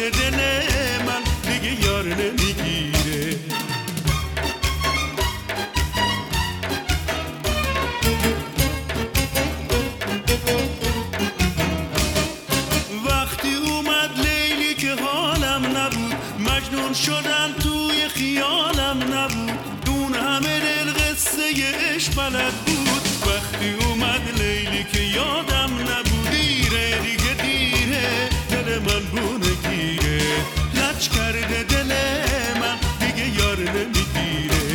کرده دل من دیگه یار نمیگیره. وقتی اومد لیلی که حالم نبود، مجنون شدم توی خیالم نبود، اون همه دل قصه عشق بلد بود. وقتی اومد لیلی که یادم نبود، دیره دیگه دیره دل من بونه گیره. لج کرده دل من دیگه یار نمیگیره.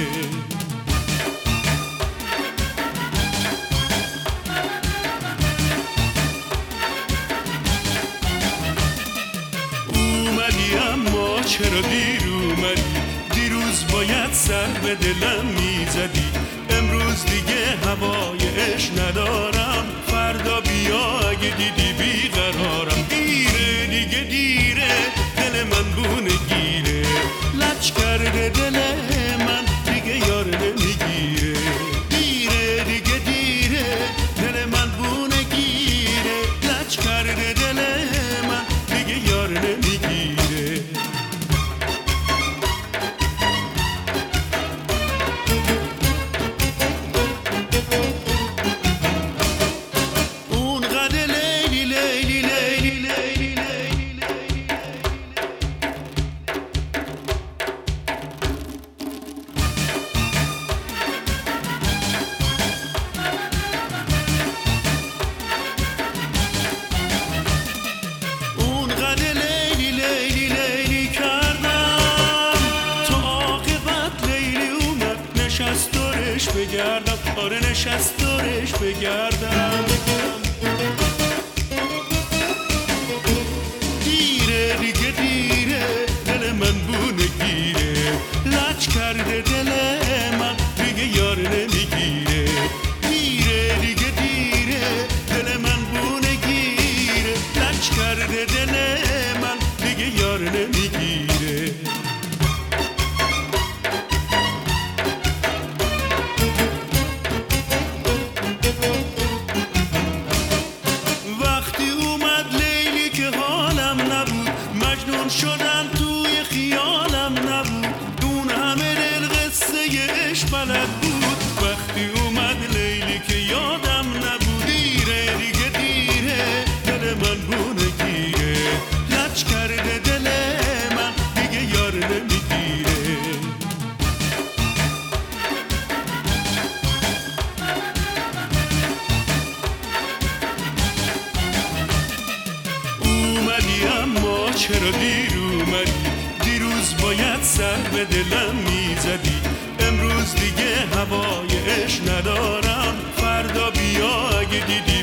اومدی اما چرا دیر اومدی؟ دیروز باید سر به دلم میزدی. امروز دیگه هوای عشق ندارم، فردا بیا اگه دیدی بیقرارم. دیره دیگه دیره دل من بونه گیره. لج کرده دل من دیگه یار نمیگیره. دیره دیگه دیره دل من بونه گیره. لج کرده دل من دیگه یار نمیگیره. نشست دورش بگردم، آره نشست دورش بگردم. دیره دیگه دیره دل من بونه گیره. لج کرده دل من دیگه یار نمیگیره. دیره دیگه دیره دل من بونه گیره. لج کرده دل من دیگه یار نمیگیره. مجنون شدم توی خیالم نبود، اون همه دل قصه عشق بلد بود. وقتی اومد لیلی که یادم نبود، دیره دیگه دیره دل من بونه گیره. لج کرده دل من دیگه یار نمیگیره. اومدی اما چرا دیر اومدی؟ دیروز باید سر به دلم میزدی. امروز دیگه هوای عشق ندارم، فردا بیا اگه دیدی